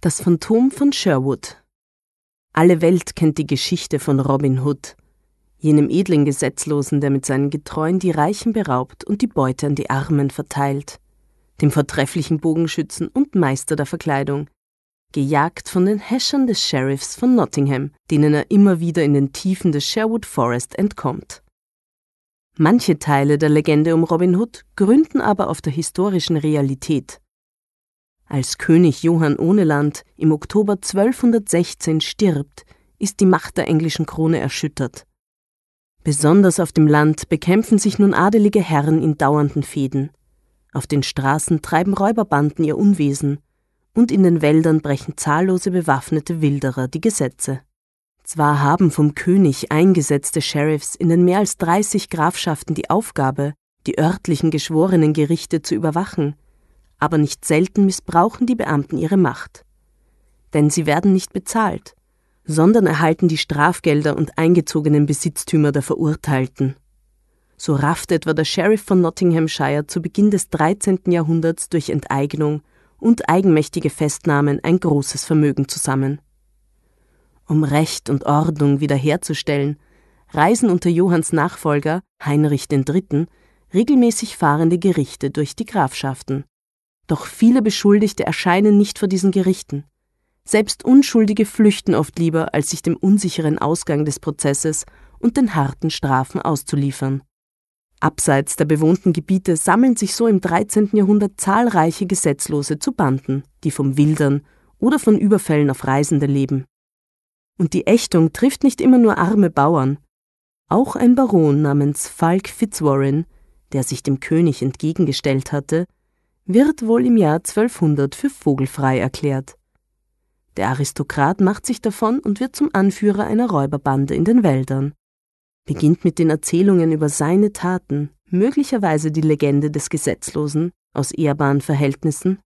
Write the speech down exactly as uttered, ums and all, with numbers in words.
Das Phantom von Sherwood. Alle Welt kennt die Geschichte von Robin Hood, jenem edlen Gesetzlosen, der mit seinen Getreuen die Reichen beraubt und die Beute an die Armen verteilt, dem vortrefflichen Bogenschützen und Meister der Verkleidung, gejagt von den Häschern des Sheriffs von Nottingham, denen er immer wieder in den Tiefen des Sherwood Forest entkommt. Manche Teile der Legende um Robin Hood gründen aber auf der historischen Realität. Als König Johann ohne Land im Oktober zwölfhundertsechzehn stirbt, ist die Macht der englischen Krone erschüttert. Besonders auf dem Land bekämpfen sich nun adelige Herren in dauernden Fehden. Auf den Straßen treiben Räuberbanden ihr Unwesen und in den Wäldern brechen zahllose bewaffnete Wilderer die Gesetze. Zwar haben vom König eingesetzte Sheriffs in den mehr als dreißig Grafschaften die Aufgabe, die örtlichen Geschworenengerichte zu überwachen, aber nicht selten missbrauchen die Beamten ihre Macht. Denn sie werden nicht bezahlt, sondern erhalten die Strafgelder und eingezogenen Besitztümer der Verurteilten. So rafft etwa der Sheriff von Nottinghamshire zu Beginn des dreizehnten Jahrhunderts durch Enteignung und eigenmächtige Festnahmen ein großes Vermögen zusammen. Um Recht und Ordnung wiederherzustellen, reisen unter Johanns Nachfolger, Heinrich der Dritte., regelmäßig fahrende Gerichte durch die Grafschaften. Doch viele Beschuldigte erscheinen nicht vor diesen Gerichten. Selbst Unschuldige flüchten oft lieber, als sich dem unsicheren Ausgang des Prozesses und den harten Strafen auszuliefern. Abseits der bewohnten Gebiete sammeln sich so im dreizehnten Jahrhundert zahlreiche Gesetzlose zu Banden, die vom Wildern oder von Überfällen auf Reisende leben. Und die Ächtung trifft nicht immer nur arme Bauern. Auch ein Baron namens Fulk Fitzwarren, der sich dem König entgegengestellt hatte, wird wohl im Jahr zwölfhundert für vogelfrei erklärt. Der Aristokrat macht sich davon und wird zum Anführer einer Räuberbande in den Wäldern. Beginnt mit den Erzählungen über seine Taten, möglicherweise die Legende des Gesetzlosen aus ehrbaren Verhältnissen?